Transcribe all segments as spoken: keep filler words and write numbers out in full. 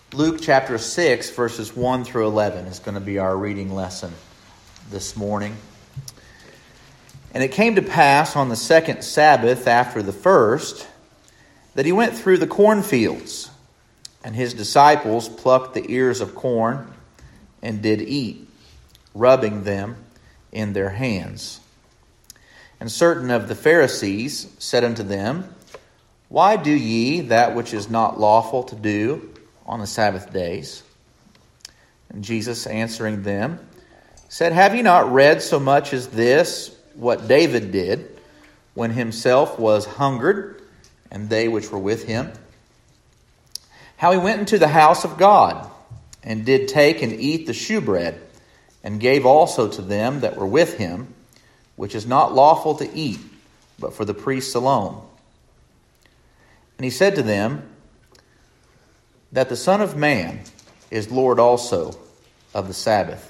Luke chapter six, verses one through eleven is going to be our reading lesson this morning. And it came to pass on the second Sabbath after the first that he went through the cornfields, and his disciples plucked the ears of corn and did eat, rubbing them in their hands. And certain of the Pharisees said unto them, Why do ye that which is not lawful to do on the Sabbath days? And Jesus answering them said, Have ye not read so much as this, what David did, when himself was hungered, and they which were with him? How he went into the house of God, and did take and eat the shewbread, and gave also to them that were with him, which is not lawful to eat, but for the priests alone. And he said to them, that the Son of Man is Lord also of the Sabbath.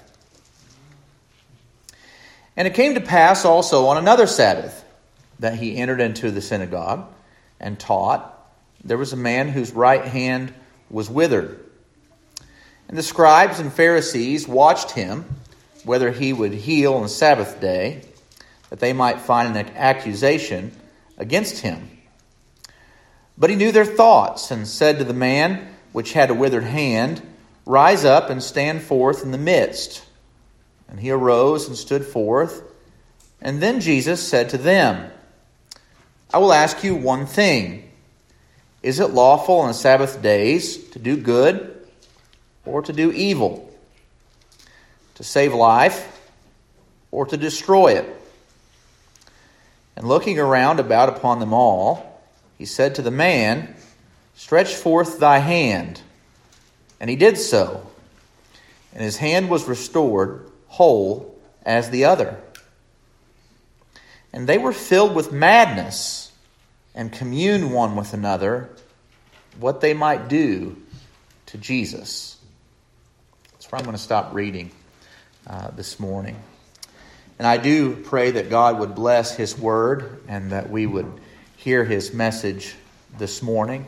And it came to pass also on another Sabbath that he entered into the synagogue and taught. There was a man whose right hand was withered. And the scribes and Pharisees watched him, whether he would heal on the Sabbath day, that they might find an accusation against him. But he knew their thoughts, and said to the man which had a withered hand, Rise up and stand forth in the midst. And he arose and stood forth. And then Jesus said to them, I will ask you one thing. Is it lawful on the Sabbath days to do good or to do evil? To save life or to destroy it? And looking around about upon them all, he said to the man, Stretch forth thy hand. And he did so. And his hand was restored whole as the other. And they were filled with madness, and communed one with another what they might do to Jesus. That's where I'm going to stop reading uh, this morning. And I do pray that God would bless His word, and that we would hear His message this morning.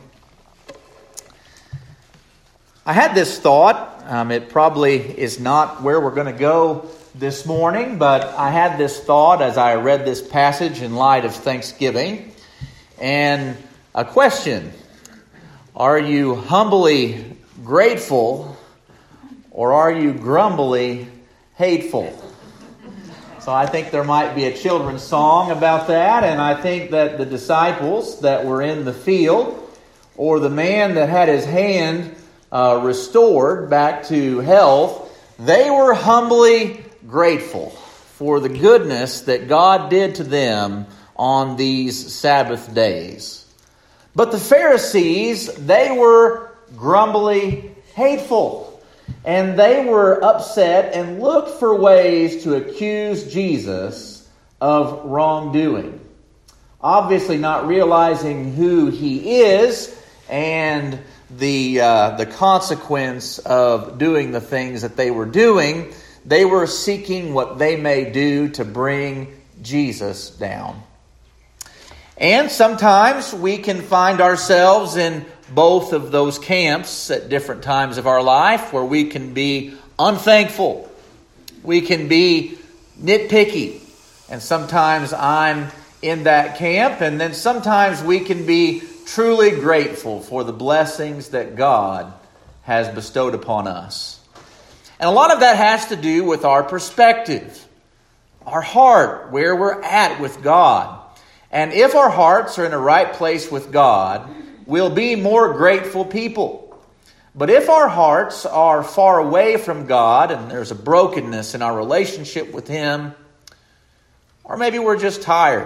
I had this thought. Um, it probably is not where we're going to go this morning, but I had this thought as I read this passage in light of Thanksgiving. And a question: are you humbly grateful, or are you grumbly hateful? So I think there might be a children's song about that, and I think that the disciples that were in the field, or the man that had his hand Uh, restored back to health, they were humbly grateful for the goodness that God did to them on these Sabbath days. But the Pharisees, they were grumbly hateful, and they were upset and looked for ways to accuse Jesus of wrongdoing. Obviously not realizing who He is and the uh, the consequence of doing the things that they were doing. They were seeking what they may do to bring Jesus down. And sometimes we can find ourselves in both of those camps at different times of our life, where we can be unthankful, we can be nitpicky, and sometimes I'm in that camp, and then sometimes we can be truly grateful for the blessings that God has bestowed upon us. And a lot of that has to do with our perspective, our heart, where we're at with God. And if our hearts are in the right place with God, we'll be more grateful people. But if our hearts are far away from God, and there's a brokenness in our relationship with Him, or maybe we're just tired,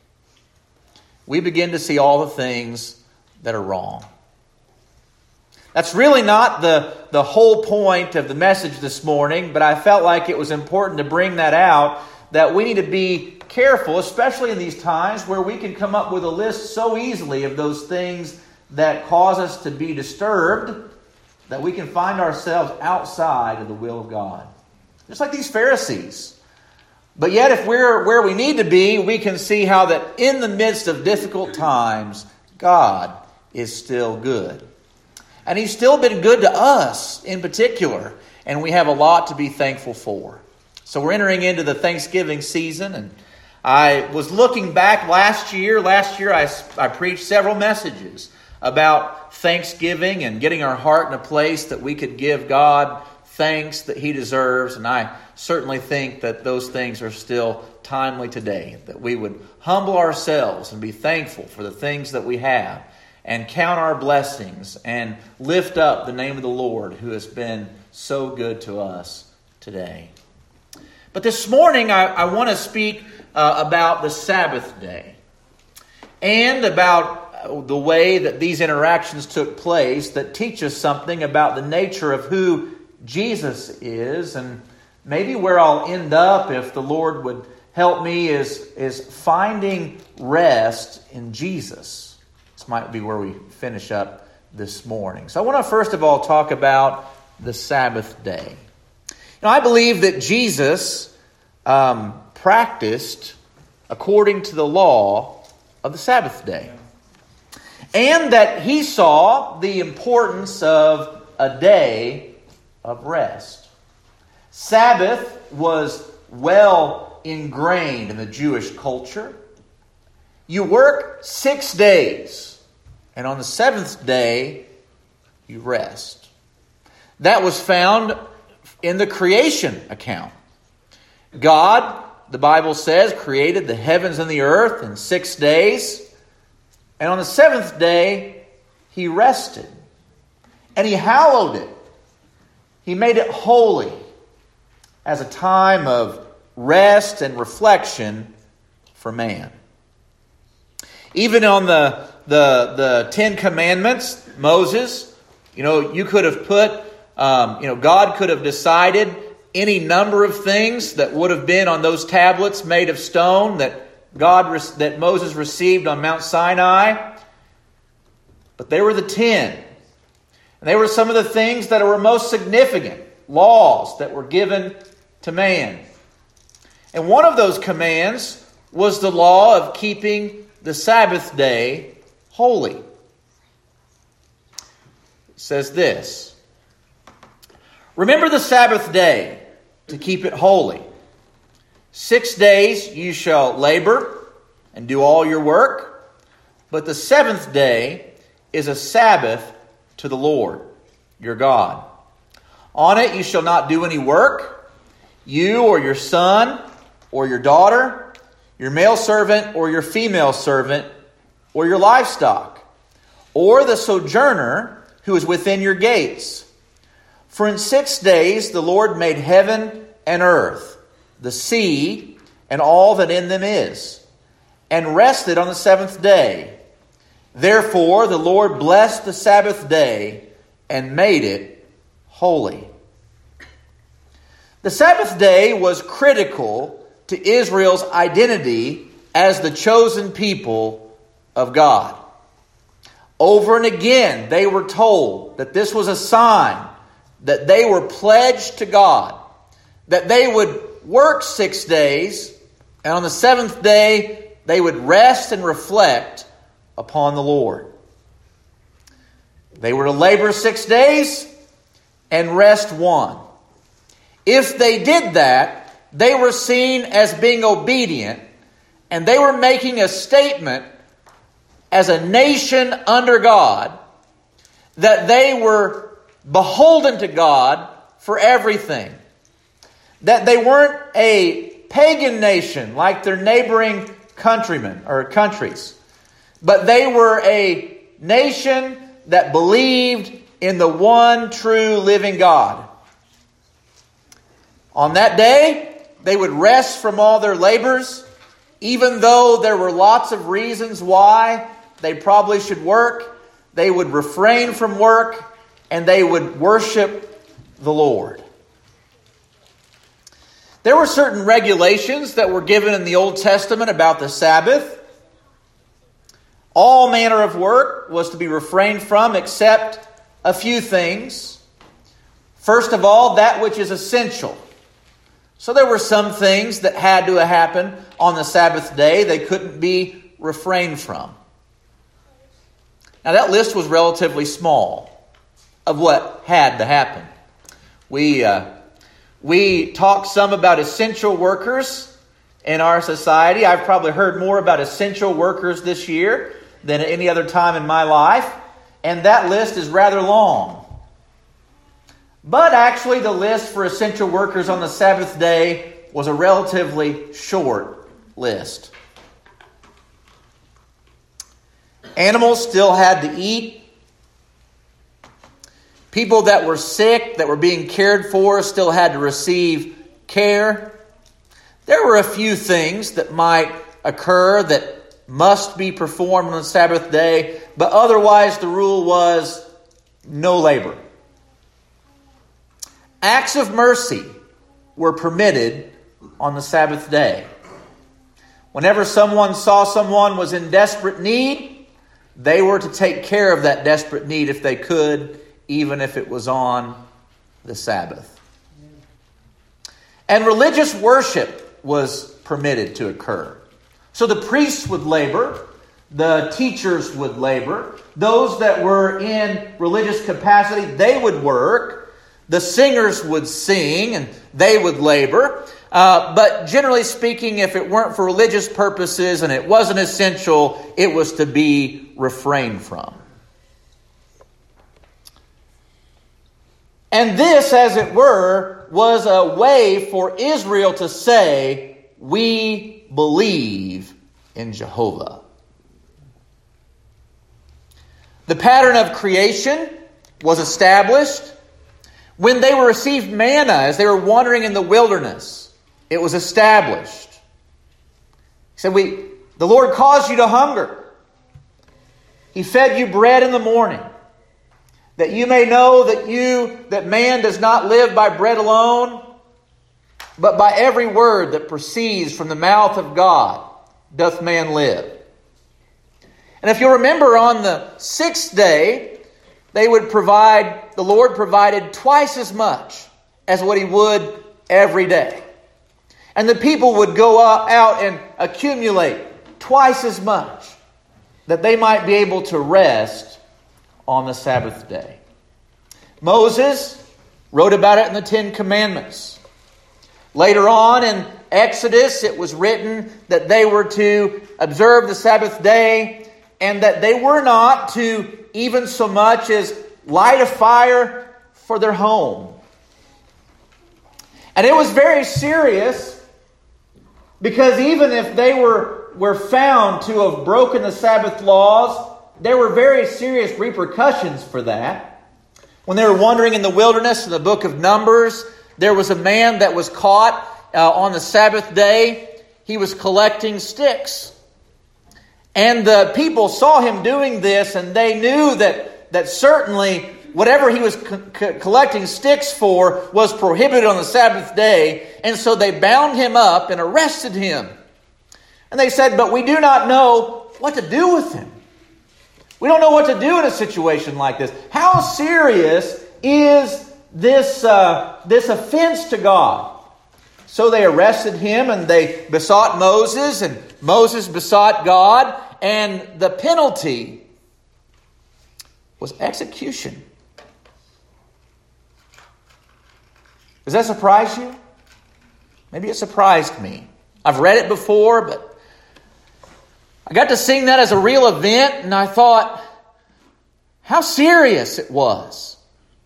we begin to see all the things that are wrong. That's really not the, the whole point of the message this morning, but I felt like it was important to bring that out, that we need to be careful, especially in these times where we can come up with a list so easily of those things that cause us to be disturbed, that we can find ourselves outside of the will of God. Just like these Pharisees. But yet, if we're where we need to be, we can see how that in the midst of difficult times, God is still good. And He's still been good to us in particular. And we have a lot to be thankful for. So we're entering into the Thanksgiving season. And I was looking back last year. Last year I, I preached several messages about Thanksgiving and getting our heart in a place that we could give God thanks that He deserves. And I certainly think that those things are still timely today. That we would humble ourselves and be thankful for the things that we have. And count our blessings and lift up the name of the Lord who has been so good to us today. But this morning I, I want to speak uh, about the Sabbath day. And about the way that these interactions took place that teach us something about the nature of who Jesus is, and maybe where I'll end up, if the Lord would help me, is, is finding rest in Jesus. This might be where we finish up this morning. So I want to first of all talk about the Sabbath day. Now, I believe that Jesus um, practiced according to the law of the Sabbath day. And that He saw the importance of a day of rest. Sabbath was well ingrained in the Jewish culture. You work six days, and on the seventh day, you rest. That was found in the creation account. God, the Bible says, created the heavens and the earth in six days. And on the seventh day, He rested. And He hallowed it. He made it holy as a time of rest and reflection for man. Even on the, the, the Ten Commandments, Moses, you know, you could have put, um, you know, God could have decided any number of things that would have been on those tablets made of stone that God that Moses received on Mount Sinai. But they were the ten. And they were some of the things that were most significant laws that were given to man. And one of those commands was the law of keeping the Sabbath day holy. It says this: remember the Sabbath day to keep it holy. Six days you shall labor and do all your work, but the seventh day is a Sabbath to the Lord your God. On it you shall not do any work, you or your son or your daughter, your male servant or your female servant, or your livestock, or the sojourner who is within your gates. For in six days the Lord made heaven and earth, the sea, and all that in them is, and rested on the seventh day. Therefore the Lord blessed the Sabbath day and made it holy. The Sabbath day was critical to Israel's identity as the chosen people of God. Over and again, they were told that this was a sign that they were pledged to God, that they would work six days, and on the seventh day, they would rest and reflect upon the Lord. They were to labor six days and rest one. If they did that, they were seen as being obedient, and they were making a statement as a nation under God that they were beholden to God for everything. That they weren't a pagan nation like their neighboring countrymen or countries, but they were a nation that believed in the one true living God. On that day, they would rest from all their labors, even though there were lots of reasons why they probably should work. They would refrain from work, and they would worship the Lord. There were certain regulations that were given in the Old Testament about the Sabbath. All manner of work was to be refrained from except a few things. First of all, that which is essential. So there were some things that had to happen on the Sabbath day they couldn't be refrained from. Now that list was relatively small. of what had to happen. We uh, we talk some about essential workers in our society. I've probably heard more about essential workers this year than at any other time in my life, and that list is rather long. But actually, the list for essential workers on the Sabbath day was a relatively short list. Animals still had to eat. People that were sick, that were being cared for, still had to receive care. There were a few things that might occur that must be performed on the Sabbath day, but otherwise the rule was no labor. Acts of mercy were permitted on the Sabbath day. Whenever someone saw someone was in desperate need, they were to take care of that desperate need if they could, even if it was on the Sabbath. And religious worship was permitted to occur. So the priests would labor, the teachers would labor, those that were in religious capacity, they would work, the singers would sing and they would labor. Uh, but generally speaking, if it weren't for religious purposes and it wasn't essential, it was to be refrained from. And this, as it were, was a way for Israel to say, we believe in Jehovah. The pattern of creation was established. When they were received manna as they were wandering in the wilderness, it was established. He said, "We, the Lord caused you to hunger. He fed you bread in the morning, that you may know that you that man does not live by bread alone, but by every word that proceeds from the mouth of God doth man live." And if you remember, on the sixth day, they would provide, the Lord provided twice as much as what He would every day. And the people would go out and accumulate twice as much, that they might be able to rest on the Sabbath day. Moses wrote about it in the Ten Commandments. Later on in Exodus, it was written that they were to observe the Sabbath day and that they were not to even so much as light a fire for their home. And it was very serious, because even if they were, were found to have broken the Sabbath laws, there were very serious repercussions for that. When they were wandering in the wilderness in the book of Numbers, there was a man that was caught uh, on the Sabbath day. He was collecting sticks. And the people saw him doing this, and they knew that, that certainly whatever he was co- co- collecting sticks for was prohibited on the Sabbath day. And so they bound him up and arrested him. And they said, "But we do not know what to do with him. We don't know what to do in a situation like this. How serious is this, uh, this offense to God?" So they arrested him and they besought Moses, and Moses besought God, and the penalty was execution. Does that surprise you? Maybe it surprised me. I've read it before, but I got to seeing that as a real event, and I thought how serious it was.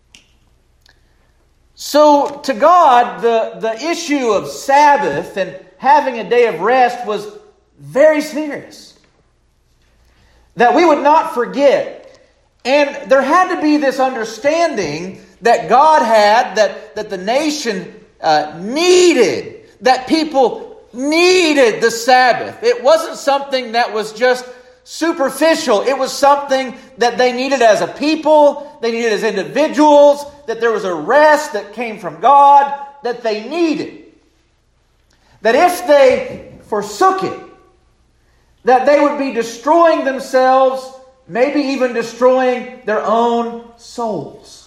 So to God, the, the issue of Sabbath and having a day of rest was very serious. That we would not forget. And there had to be this understanding that God had, that, that the nation uh, needed, that people needed the Sabbath. It wasn't something that was just superficial. It was something that they needed as a people, they needed as individuals, that there was a rest that came from God that they needed. That if they forsook it, that they would be destroying themselves, maybe even destroying their own souls.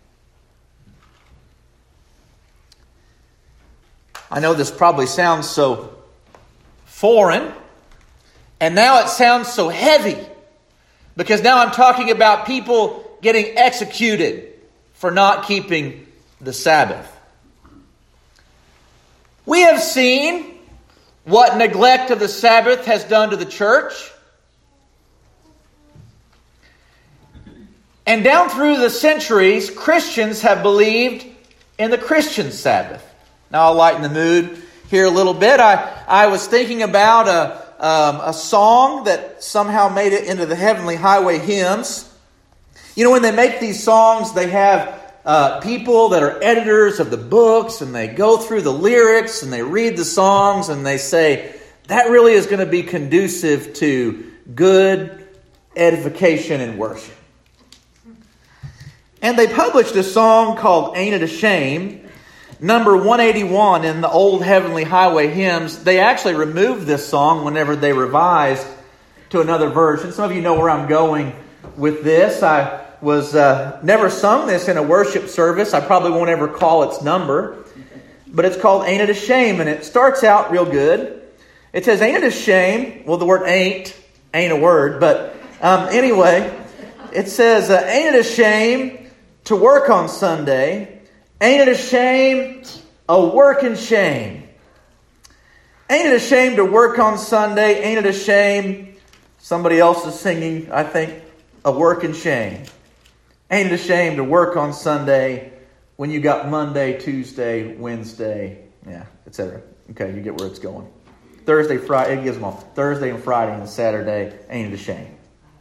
I know this probably sounds so foreign, and now it sounds so heavy, because now I'm talking about people getting executed for not keeping the Sabbath. We have seen what neglect of the Sabbath has done to the church. And down through the centuries, Christians have believed in the Christian Sabbath. Now I'll lighten the mood here a little bit. I, I was thinking about a, um, a song that somehow made it into the Heavenly Highway hymns. You know, when they make these songs, they have uh, people that are editors of the books, and they go through the lyrics, and they read the songs, and they say, that really is going to be conducive to good edification and worship. And they published a song called Ain't It a Shame, number one eighty-one in the old Heavenly Highway hymns. They actually removed this song whenever they revised to another version. Some of you know where I'm going with this. I was uh, never sung this in a worship service. I probably won't ever call its number. But it's called Ain't It a Shame, and it starts out real good. It says, ain't it a shame? Well, the word ain't, ain't a word. But um, anyway, it says, uh, ain't it a shame to work on Sunday? Ain't it a shame, a working shame? Ain't it a shame to work on Sunday? Ain't it a shame? Somebody else is singing, I think, a working shame. Ain't it a shame to work on Sunday when you got Monday, Tuesday, Wednesday, yeah, et cetera. Okay, you get where it's going. Thursday, Friday, it gives them all. Thursday and Friday and Saturday, ain't it a shame?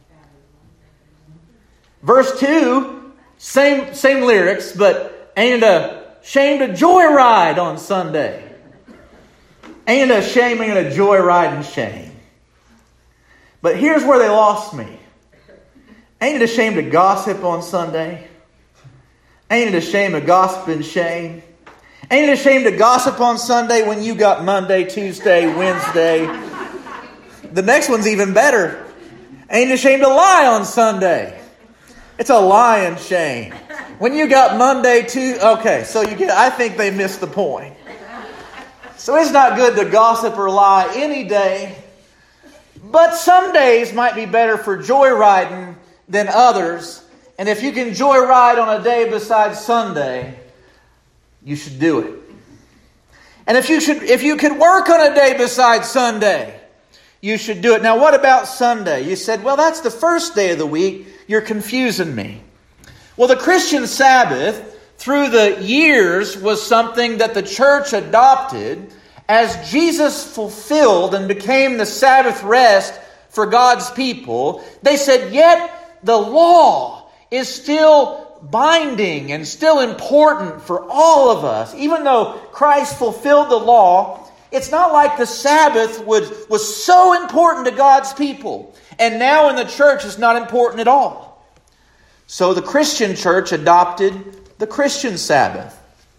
Verse two, same same lyrics, but ain't it a shame to joyride on Sunday? Ain't it a shame, ain't it a joyride and shame? But here's where they lost me. Ain't it a shame to gossip on Sunday? Ain't it a shame to gossip and shame? Ain't it a shame to gossip on Sunday when you got Monday, Tuesday, Wednesday? The next one's even better. Ain't it a shame to lie on Sunday? It's a lying shame. When you got Monday, Tuesday... Okay, so you get... I think they missed the point. So it's not good to gossip or lie any day. But some days might be better for joyriding than others. And if you can joyride on a day besides Sunday, you should do it. And if you should, if you could work on a day besides Sunday, you should do it. Now, what about Sunday? You said, well, that's the first day of the week. You're confusing me. Well, the Christian Sabbath, through the years, was something that the church adopted as Jesus fulfilled and became the Sabbath rest for God's people. They said, yet the law is still binding and still important for all of us. Even though Christ fulfilled the law, it's not like the Sabbath was, was so important to God's people. And now in the church it's not important at all. So the Christian church adopted the Christian Sabbath.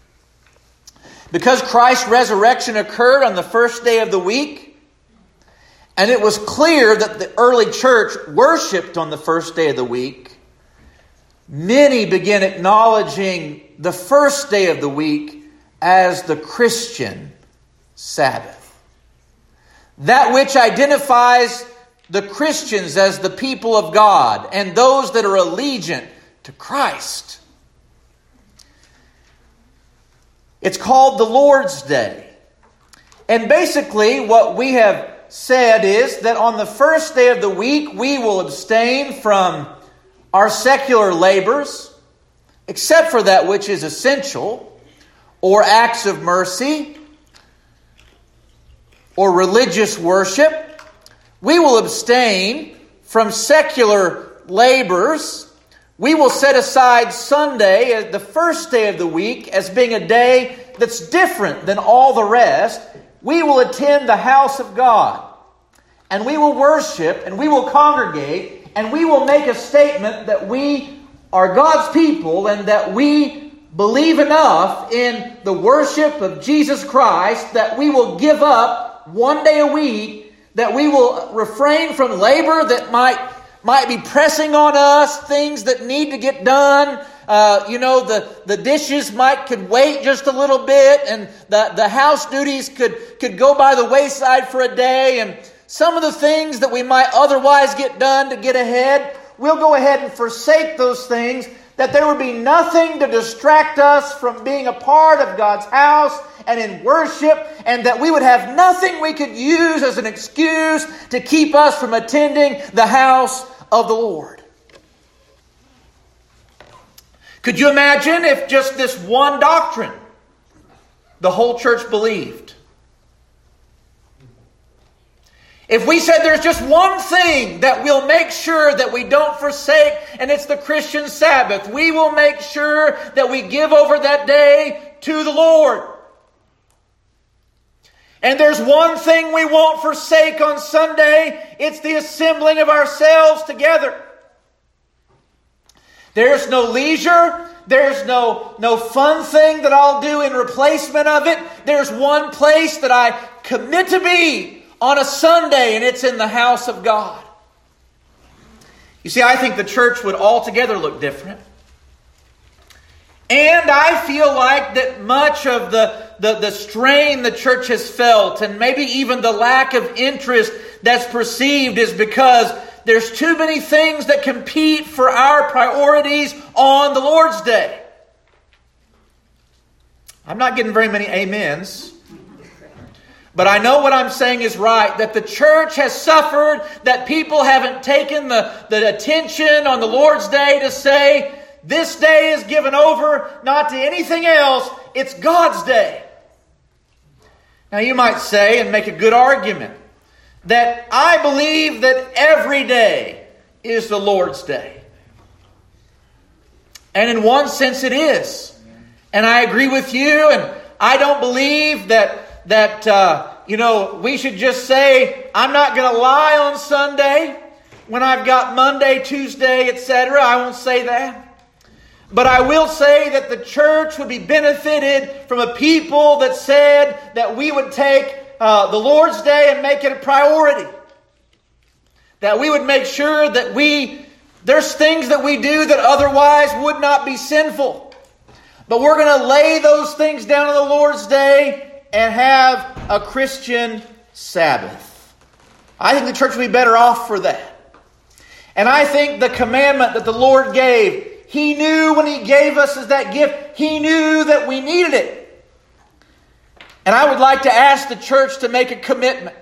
Because Christ's resurrection occurred on the first day of the week, and it was clear that the early church worshipped on the first day of the week, many began acknowledging the first day of the week as the Christian Sabbath. That which identifies the Christians as the people of God and those that are allegiant to Christ. It's called the Lord's Day. And basically what we have said is that on the first day of the week we will abstain from our secular labors, except for that which is essential, or acts of mercy, or religious worship. We will abstain from secular labors. We will set aside Sunday, the first day of the week, as being a day that's different than all the rest. We will attend the house of God, and we will worship, and we will congregate, and we will make a statement that we are God's people and that we believe enough in the worship of Jesus Christ that we will give up one day a week, that we will refrain from labor that might might be pressing on us, things that need to get done. Uh, you know, the, the dishes might could wait just a little bit, and the, the house duties could, could go by the wayside for a day, and some of the things that we might otherwise get done to get ahead, we'll go ahead and forsake those things that there would be nothing to distract us from being a part of God's house and in worship, and that we would have nothing we could use as an excuse to keep us from attending the house of the Lord. Could you imagine if just this one doctrine the whole church believed? If we said there's just one thing that we'll make sure that we don't forsake, and it's the Christian Sabbath, we will make sure that we give over that day to the Lord. And there's one thing we won't forsake on Sunday, it's the assembling of ourselves together. There's no leisure. There's no, no fun thing that I'll do in replacement of it. There's one place that I commit to be on a Sunday, and it's in the house of God. You see, I think the church would altogether look different. And I feel like that much of the, the, the strain the church has felt, and maybe even the lack of interest that's perceived, is because there's too many things that compete for our priorities on the Lord's Day. I'm not getting very many amens. But I know what I'm saying is right, that the church has suffered, that people haven't taken the, the attention on the Lord's Day to say, this day is given over not to anything else, it's God's day. Now you might say, and make a good argument, that I believe that every day is the Lord's day. And in one sense it is. And I agree with you, and I don't believe that That, uh, you know, we should just say, I'm not going to lie on Sunday when I've got Monday, Tuesday, et cetera. I won't say that. But I will say that the church would be benefited from a people that said that we would take uh, the Lord's Day and make it a priority. That we would make sure that we, there's things that we do that otherwise would not be sinful. But we're going to lay those things down on the Lord's Day and have a Christian Sabbath. I think the church would be better off for that. And I think the commandment that the Lord gave, He knew when He gave us as that gift, He knew that we needed it. And I would like to ask the church to make a commitment.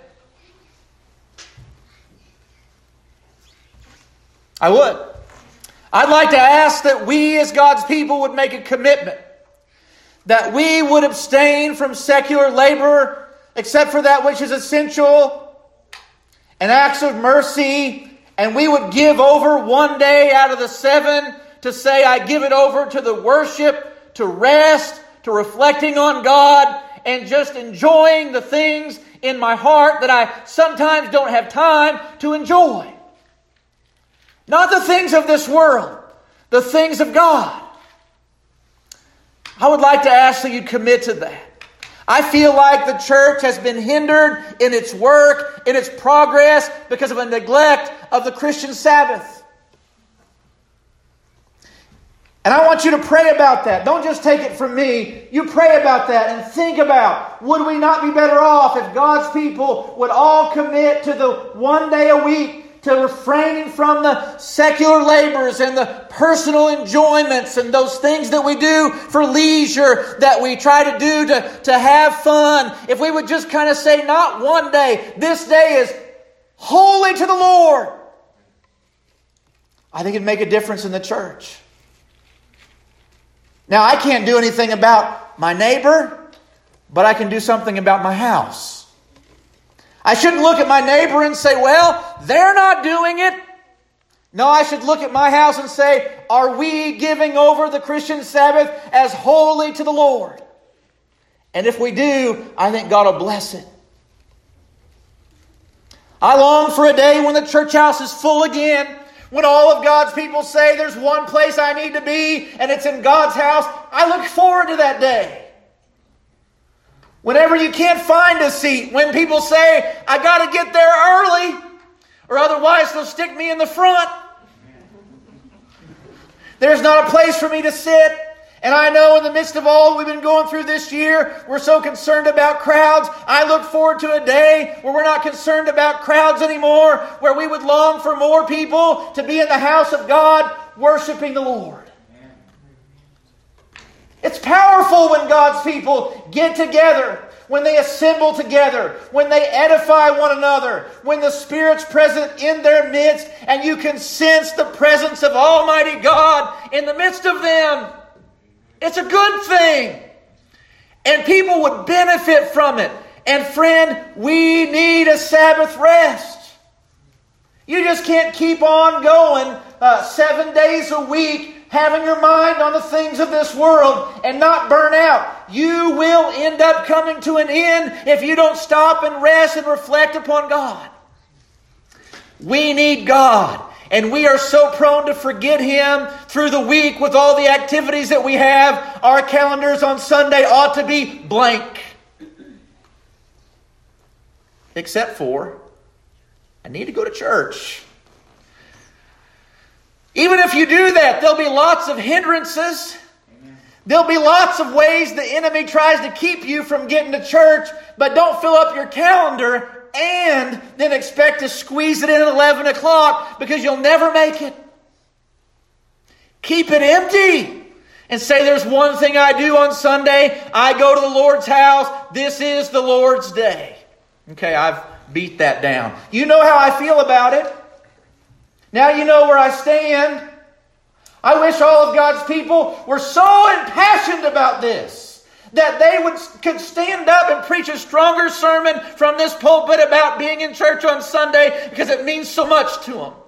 I would. I'd like to ask that we as God's people would make a commitment. That we would abstain from secular labor except for that which is essential and acts of mercy. And we would give over one day out of the seven to say, I give it over to the worship, to rest, to reflecting on God, and just enjoying the things in my heart that I sometimes don't have time to enjoy. Not the things of this world, the things of God. I would like to ask that you commit to that. I feel like the church has been hindered in its work, in its progress, because of a neglect of the Christian Sabbath. And I want you to pray about that. Don't just take it from me. You pray about that and think about, would we not be better off if God's people would all commit to the one day a week, to refraining from the secular labors and the personal enjoyments and those things that we do for leisure, that we try to do to, to have fun. If we would just kind of say, not one day, this day is holy to the Lord, I think it'd make a difference in the church. Now, I can't do anything about my neighbor, but I can do something about my house. I shouldn't look at my neighbor and say, well, they're not doing it. No, I should look at my house and say, are we giving over the Christian Sabbath as holy to the Lord? And if we do, I think God will bless it. I long for a day when the church house is full again, when all of God's people say there's one place I need to be, and it's in God's house. I look forward to that day. Whenever you can't find a seat, when people say, I got to get there early, or otherwise they'll stick me in the front. There's not a place for me to sit. And I know in the midst of all we've been going through this year, we're so concerned about crowds. I look forward to a day where we're not concerned about crowds anymore, where we would long for more people to be in the house of God, worshiping the Lord. Amen. It's powerful when God's people get together, when they assemble together, when they edify one another, when the Spirit's present in their midst, and you can sense the presence of Almighty God in the midst of them. It's a good thing. And people would benefit from it. And friend, we need a Sabbath rest. You just can't keep on going uh, seven days a week, having your mind on the things of this world and not burn out. You will end up coming to an end if you don't stop and rest and reflect upon God. We need God. And we are so prone to forget Him through the week with all the activities that we have. Our calendars on Sunday ought to be blank. Except for, I need to go to church. Even if you do that, there'll be lots of hindrances. There'll be lots of ways the enemy tries to keep you from getting to church, but don't fill up your calendar and then expect to squeeze it in at eleven o'clock because you'll never make it. Keep it empty and say, there's one thing I do on Sunday. I go to the Lord's house. This is the Lord's day. Okay, I've beat that down. You know how I feel about it. Now you know where I stand. I wish all of God's people were so impassioned about this that they would could stand up and preach a stronger sermon from this pulpit about being in church on Sunday because it means so much to them.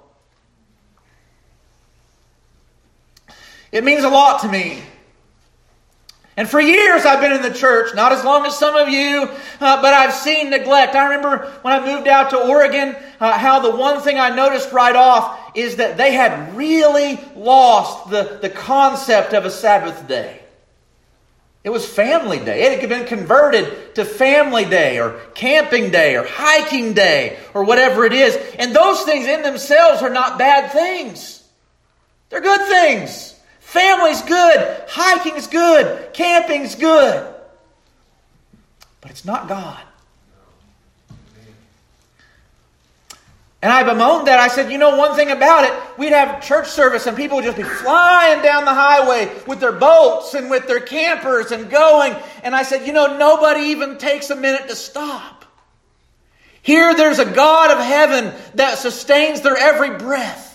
It means a lot to me. And for years I've been in the church, not as long as some of you, uh, but I've seen neglect. I remember when I moved out to Oregon, uh, how the one thing I noticed right off is that they had really lost the, the concept of a Sabbath day. It was family day. It had been converted to family day or camping day or hiking day or whatever it is. And those things in themselves are not bad things. They're good things. Family's good. Hiking's good. Camping's good. But it's not God. And I bemoaned that. I said, you know, one thing about it, we'd have church service and people would just be flying down the highway with their boats and with their campers and going. And I said, you know, nobody even takes a minute to stop. Here there's a God of heaven that sustains their every breath.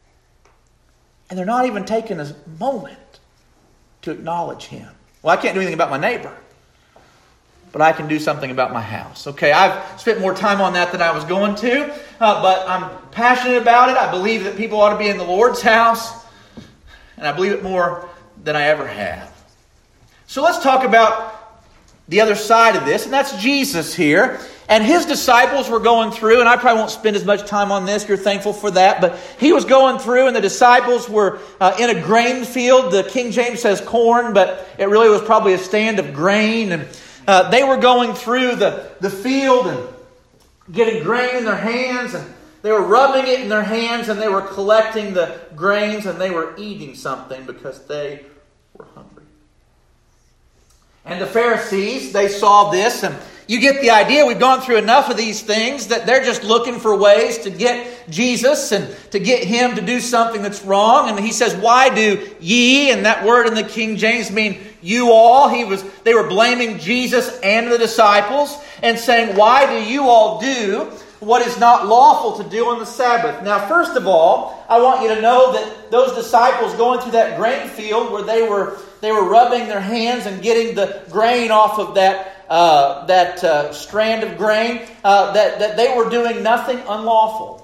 And they're not even taking a moment to acknowledge Him. Well, I can't do anything about my neighbor, but I can do something about my house. Okay, I've spent more time on that than I was going to, uh, but I'm passionate about it. I believe that people ought to be in the Lord's house, and I believe it more than I ever have. So let's talk about the other side of this, and that's Jesus here. And His disciples were going through, and I probably won't spend as much time on this. You're thankful for that. But He was going through, and the disciples were uh, in a grain field. The King James says corn, but it really was probably a stand of grain. And uh, they were going through the, the field and getting grain in their hands. And they were rubbing it in their hands, and they were collecting the grains, and they were eating something because they were hungry. And the Pharisees, they saw this, and you get the idea. We've gone through enough of these things that they're just looking for ways to get Jesus and to get Him to do something that's wrong. And He says, why do ye? And that word in the King James mean you all. He was. They were blaming Jesus and the disciples and saying, why do you all do what is not lawful to do on the Sabbath? Now, first of all, I want you to know that those disciples going through that grain field where they were they were rubbing their hands and getting the grain off of that Uh, that uh, strand of grain, uh, that, that they were doing nothing unlawful.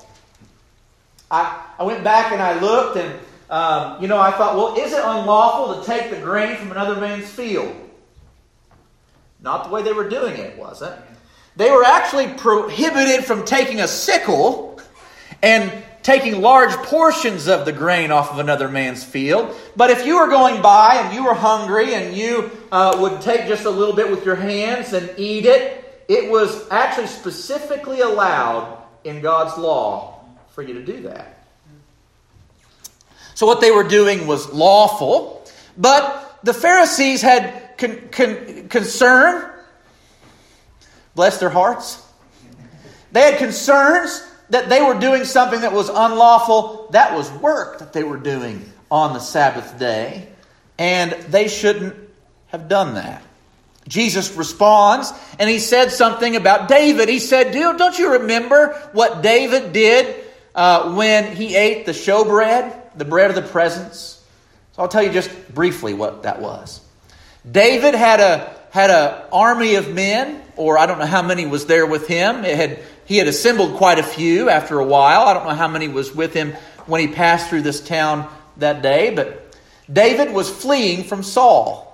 I, I went back and I looked and, um, you know, I thought, well, is it unlawful to take the grain from another man's field? Not the way they were doing it, was it? They were actually prohibited from taking a sickle and taking large portions of the grain off of another man's field. But if you were going by and you were hungry and you uh, would take just a little bit with your hands and eat it, it was actually specifically allowed in God's law for you to do that. So what they were doing was lawful, but the Pharisees had con- con- concern, bless their hearts, they had concerns that they were doing something that was unlawful. That was work that they were doing on the Sabbath day. And they shouldn't have done that? Jesus responds, and he said something about David. He said, don't you remember what David did uh, when he ate the showbread, the bread of the presence? So I'll tell you just briefly what that was. David had a had an army of men, or I don't know how many was there with him. It had he had assembled quite a few after a while. I don't know how many was with him when he passed through this town that day, but David was fleeing from Saul.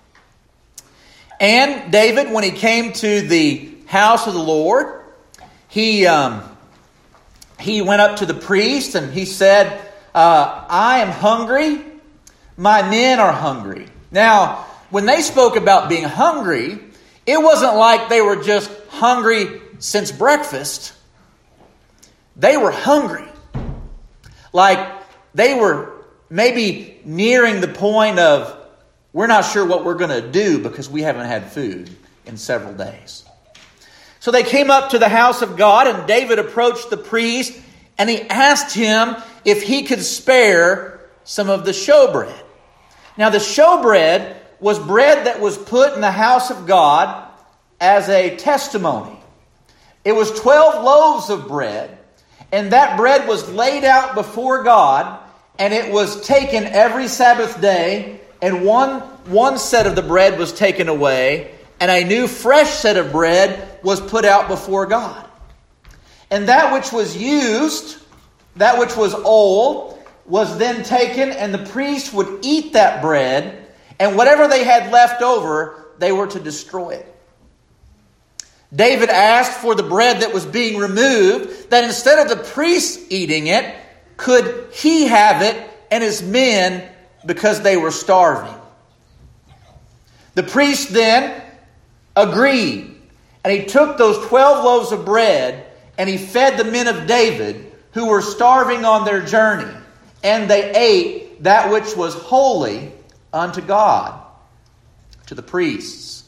And David, when he came to the house of the Lord, he um, he went up to the priest and he said, uh, I am hungry. My men are hungry. Now, when they spoke about being hungry, it wasn't like they were just hungry since breakfast. They were hungry. Like they were maybe nearing the point of, we're not sure what we're going to do because we haven't had food in several days. So they came up to the house of God, and David approached the priest and he asked him if he could spare some of the showbread. Now the showbread was bread that was put in the house of God as a testimony. It was twelve loaves of bread, and that bread was laid out before God, and it was taken every Sabbath day, and one, one set of the bread was taken away, and a new fresh set of bread was put out before God. And that which was used, that which was old, was then taken, and the priest would eat that bread, and whatever they had left over, they were to destroy it. David asked for the bread that was being removed, that instead of the priest eating it, could he have it and his men, because they were starving. The priest then agreed, and he took those twelve loaves of bread, and he fed the men of David who were starving on their journey, and they ate that which was holy unto God, to the priests.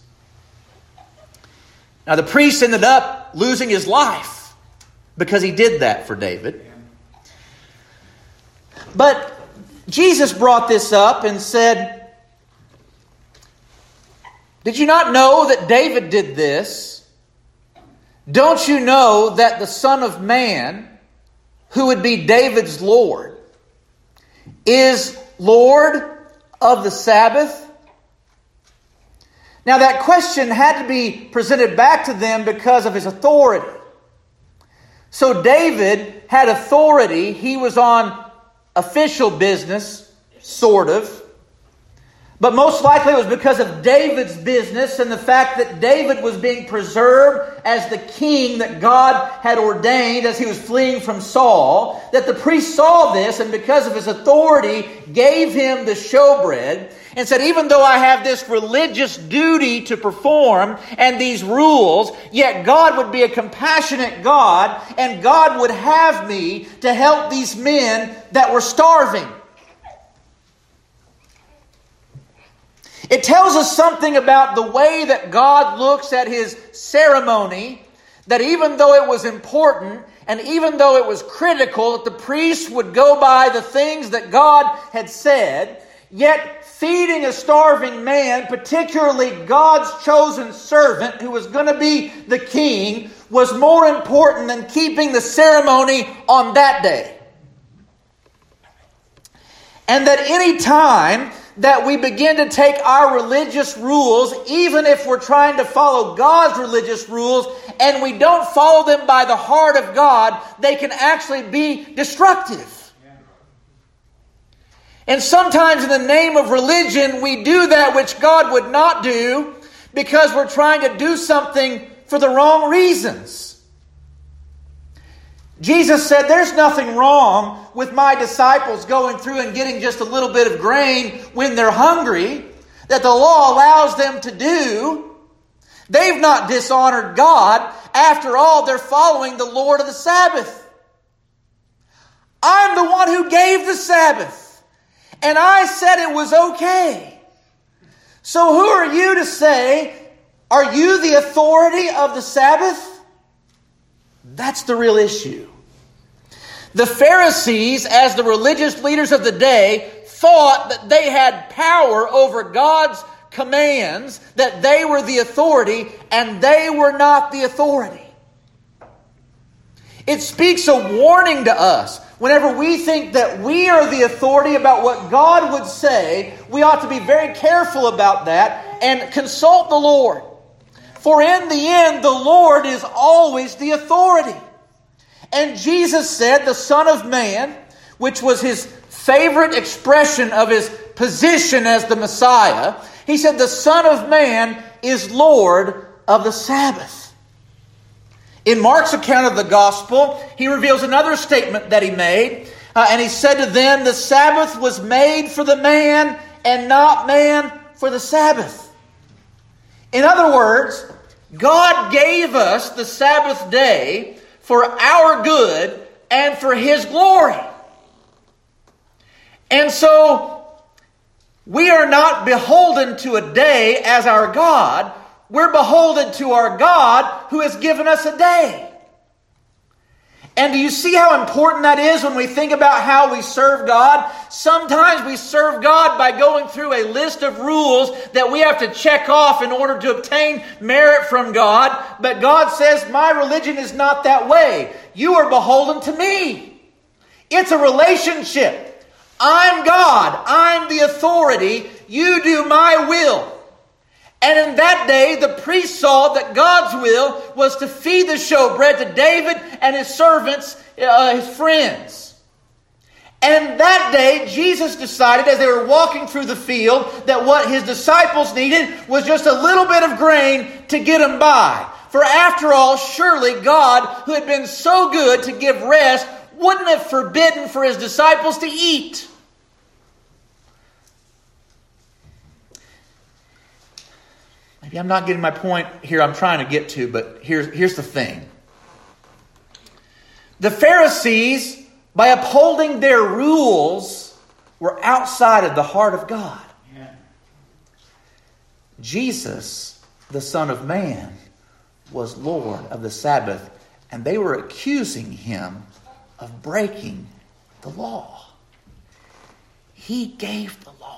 Now the priest ended up losing his life because he did that for David. But Jesus brought this up and said, did you not know that David did this? Don't you know that the Son of Man, who would be David's Lord, is Lord of the Sabbath? Now that question had to be presented back to them because of his authority. So David had authority. He was on official business, sort of. But most likely it was because of David's business and the fact that David was being preserved as the king that God had ordained as he was fleeing from Saul, that the priest saw this and because of his authority gave him the showbread and said, even though I have this religious duty to perform and these rules, yet God would be a compassionate God and God would have me to help these men that were starving. It tells us something about the way that God looks at His ceremony, that even though it was important and even though it was critical that the priests would go by the things that God had said, yet feeding a starving man, particularly God's chosen servant who was going to be the king, was more important than keeping the ceremony on that day. And that any time that we begin to take our religious rules, even if we're trying to follow God's religious rules, and we don't follow them by the heart of God, they can actually be destructive. And sometimes in the name of religion, we do that which God would not do because we're trying to do something for the wrong reasons. Jesus said, there's nothing wrong with my disciples going through and getting just a little bit of grain when they're hungry, that the law allows them to do. They've not dishonored God. After all, they're following the Lord of the Sabbath. I'm the one who gave the Sabbath, and I said it was okay. So who are you to say, are you the authority of the Sabbath? That's the real issue. The Pharisees, as the religious leaders of the day, thought that they had power over God's commands that they were the authority and they were not the authority. It speaks a warning to us. Whenever we think that we are the authority about what God would say, we ought to be very careful about that and consult the Lord. For in the end, the Lord is always the authority. And Jesus said, the Son of Man, which was his favorite expression of his position as the Messiah, he said, the Son of Man is Lord of the Sabbath. In Mark's account of the gospel, he reveals another statement that he made. Uh, and he said to them, the Sabbath was made for the man and not man for the Sabbath. In other words, God gave us the Sabbath day for our good and for His glory. And so, we are not beholden to a day as our God. We're beholden to our God who has given us a day. And do you see how important that is when we think about how we serve God? Sometimes we serve God by going through a list of rules that we have to check off in order to obtain merit from God. But God says, my religion is not that way. You are beholden to me. It's a relationship. I'm God. I'm the authority. You do my will. And in that day, the priest saw that God's will was to feed the showbread to David and his servants, uh, his friends. And that day, Jesus decided as they were walking through the field that what his disciples needed was just a little bit of grain to get them by. For after all, surely God, who had been so good to give rest, wouldn't have forbidden for his disciples to eat. Maybe I'm not getting my point here I'm trying to get to, but here's, here's the thing. The Pharisees, by upholding their rules, were outside of the heart of God. Yeah. Jesus, the Son of Man, was Lord of the Sabbath, and they were accusing him of breaking the law. He gave the law.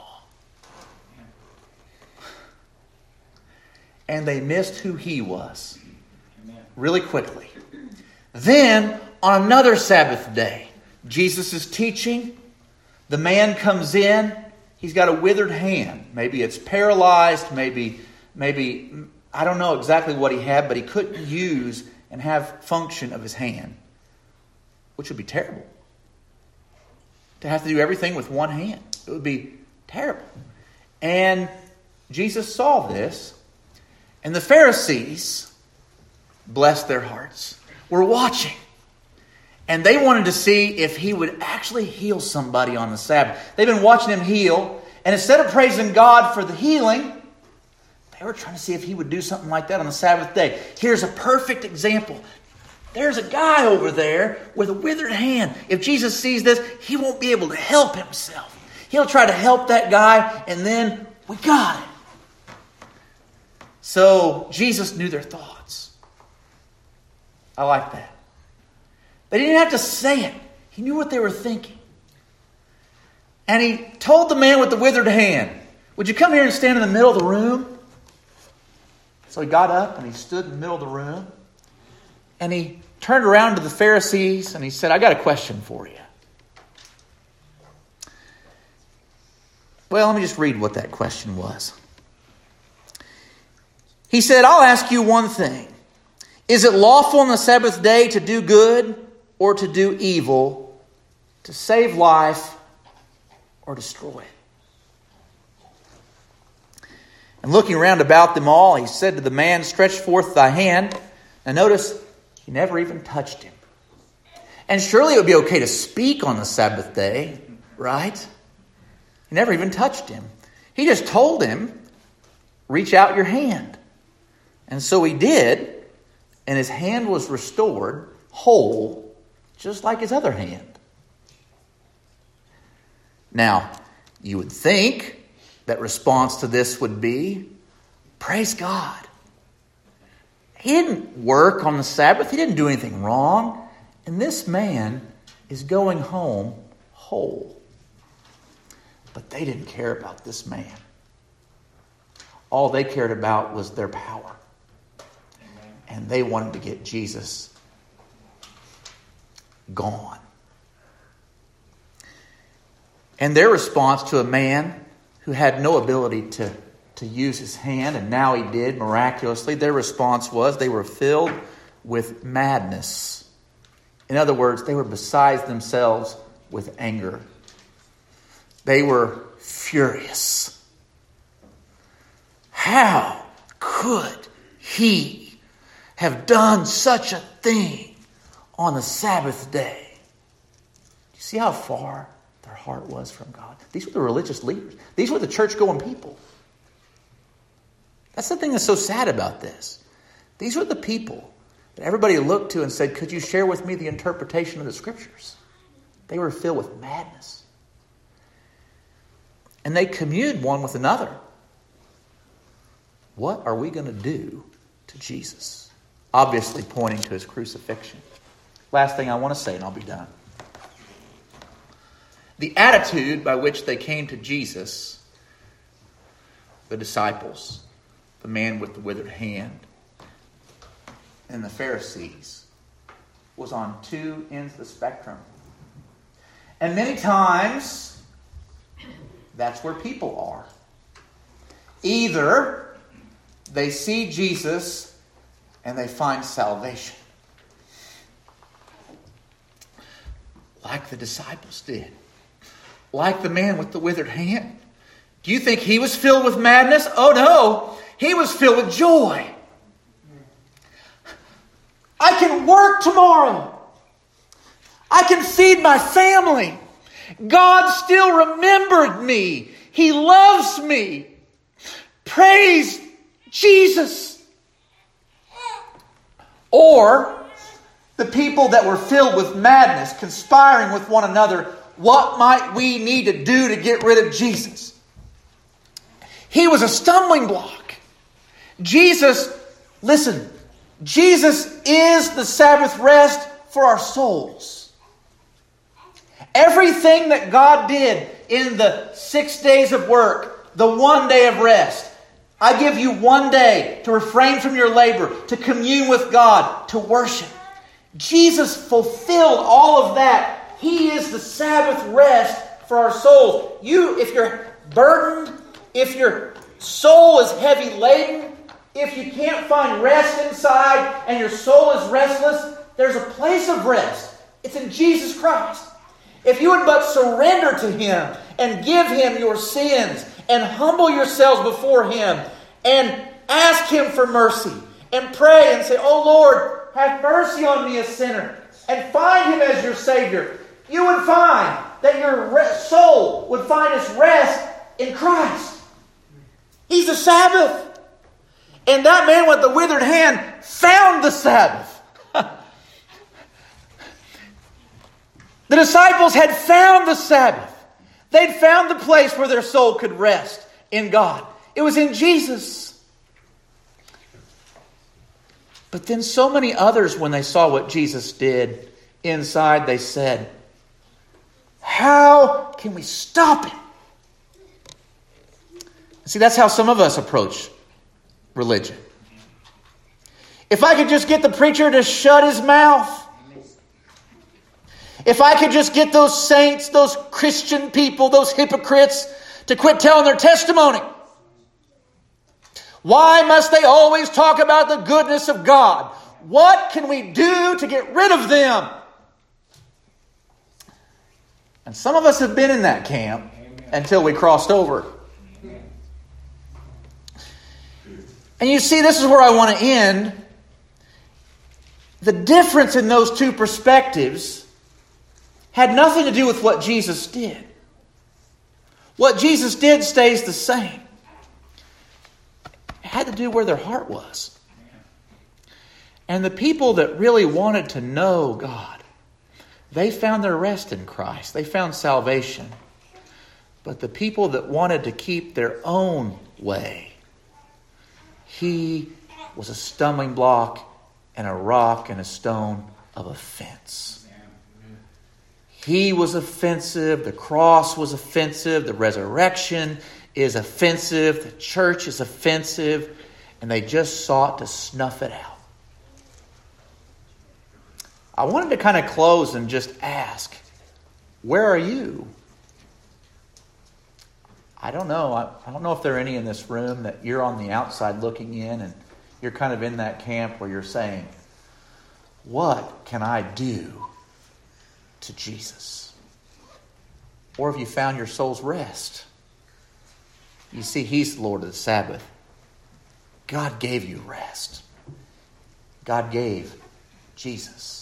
And they missed who he was really quickly. Then, on another Sabbath day, Jesus is teaching. The man comes in. He's got a withered hand. Maybe it's paralyzed. Maybe, maybe I don't know exactly what he had, but he couldn't use and have function of his hand, which would be terrible. To have to do everything with one hand. It would be terrible. And Jesus saw this. And the Pharisees, bless their hearts, were watching. And they wanted to see if he would actually heal somebody on the Sabbath. They've been watching him heal. And instead of praising God for the healing, they were trying to see if he would do something like that on the Sabbath day. Here's a perfect example. There's a guy over there with a withered hand. If Jesus sees this, he won't be able to help himself. He'll try to help that guy, and then we got it. So Jesus knew their thoughts. I like that. They didn't have to say it. He knew what they were thinking. And he told the man with the withered hand, would you come here and stand in the middle of the room? So he got up and he stood in the middle of the room. And he turned around to the Pharisees and he said, I got a question for you. Well, let me just read what that question was. He said, I'll ask you one thing. Is it lawful on the Sabbath day to do good or to do evil, to save life or destroy it? And looking round about them all, he said to the man, stretch forth thy hand. Now notice, he never even touched him. And surely it would be okay to speak on the Sabbath day, right? He never even touched him. He just told him, reach out your hand. And so he did, and his hand was restored whole, just like his other hand. Now, you would think that response to this would be, praise God. He didn't work on the Sabbath. He didn't do anything wrong. And this man is going home whole. But they didn't care about this man. All they cared about was their power. And they wanted to get Jesus gone. And their response to a man who had no ability to, to use his hand, and now he did miraculously, their response was they were filled with madness. In other words, they were beside themselves with anger. They were furious. How could he have done such a thing on the Sabbath day? You see how far their heart was from God? These were the religious leaders. These were the church-going people. That's the thing that's so sad about this. These were the people that everybody looked to and said, could you share with me the interpretation of the Scriptures? They were filled with madness. And they communed one with another. What are we going to do to Jesus? Obviously pointing to his crucifixion. Last thing I want to say, and I'll be done. The attitude by which they came to Jesus, the disciples, the man with the withered hand, and the Pharisees, was on two ends of the spectrum. And many times, that's where people are. Either they see Jesus and they find salvation, like the disciples did. Like the man with the withered hand. Do you think he was filled with madness? Oh no, he was filled with joy. I can work tomorrow. I can feed my family. God still remembered me. He loves me. Praise Jesus. Or the people that were filled with madness, conspiring with one another, what might we need to do to get rid of Jesus? He was a stumbling block. Jesus, listen, Jesus is the Sabbath rest for our souls. Everything that God did in the six days of work, the one day of rest, I give you one day to refrain from your labor, to commune with God, to worship. Jesus fulfilled all of that. He is the Sabbath rest for our souls. You, if you're burdened, if your soul is heavy laden, if you can't find rest inside and your soul is restless, there's a place of rest. It's in Jesus Christ. If you would but surrender to Him and give Him your sins and humble yourselves before Him and ask Him for mercy and pray and say, oh Lord, have mercy on me a sinner, and find Him as your Savior, you would find that your soul would find its rest in Christ. He's the Sabbath. And that man with the withered hand found the Sabbath. The disciples had found the Sabbath. They'd found the place where their soul could rest in God. It was in Jesus. But then so many others, when they saw what Jesus did inside, they said, how can we stop him? See, that's how some of us approach religion. If I could just get the preacher to shut his mouth. If I could just get those saints, those Christian people, those hypocrites to quit telling their testimony. Why must they always talk about the goodness of God? What can we do to get rid of them? And some of us have been in that camp until we crossed over. And you see, this is where I want to end. The difference in those two perspectives had nothing to do with what Jesus did. What Jesus did stays the same. It had to do where their heart was. And the people that really wanted to know God, they found their rest in Christ. They found salvation. But the people that wanted to keep their own way, he was a stumbling block and a rock and a stone of offense. He was offensive. The cross was offensive. The resurrection is offensive. The church is offensive. And they just sought to snuff it out. I wanted to kind of close and just ask, where are you? I don't know. I, I don't know if there are any in this room that you're on the outside looking in and you're kind of in that camp where you're saying, what can I do to Jesus? Or have you found your soul's rest? You see, He's the Lord of the Sabbath. God gave you rest. God gave Jesus.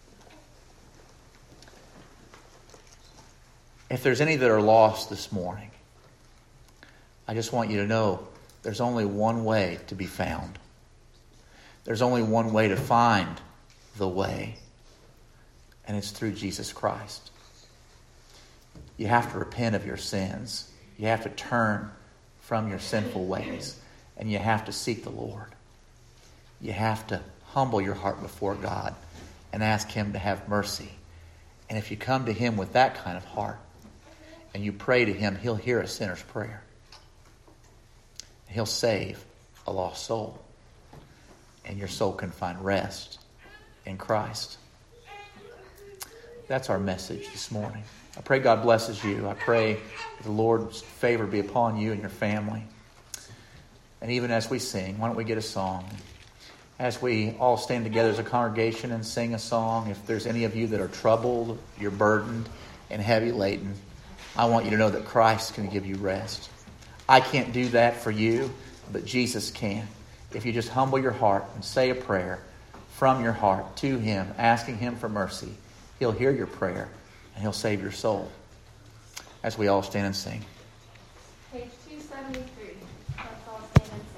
If there's any that are lost this morning, I just want you to know there's only one way to be found. There's only one way to find the way, and it's through Jesus Christ. You have to repent of your sins. You have to turn from your sinful ways, and you have to seek the Lord. You have to humble your heart before God and ask Him to have mercy. And if you come to Him with that kind of heart, and you pray to Him, He'll hear a sinner's prayer. He'll save a lost soul. And your soul can find rest in Christ. That's our message this morning. I pray God blesses you. I pray that the Lord's favor be upon you and your family. And even as we sing, why don't we get a song? As we all stand together as a congregation and sing a song, if there's any of you that are troubled, you're burdened and heavy laden, I want you to know that Christ can give you rest. I can't do that for you, but Jesus can. If you just humble your heart and say a prayer from your heart to Him, asking Him for mercy, He'll hear your prayer and He'll save your soul. As we all stand and sing. Page two seventy-three. Let's all stand and sing.